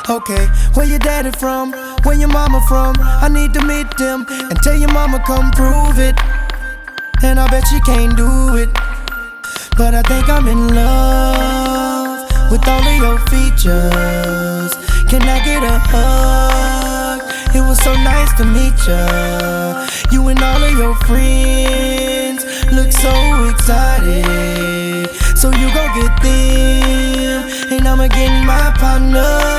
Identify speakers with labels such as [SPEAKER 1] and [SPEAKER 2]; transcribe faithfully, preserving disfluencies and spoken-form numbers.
[SPEAKER 1] Okay, where your daddy from? Where your mama from? I need to meet them and tell your mama come prove it. And I bet she can't do it, but I think I'm in love with all of your features. Can I get a hug? It was so nice to meet ya. You and all of your friends look so excited, so you gon' get them, and I'ma get my partner.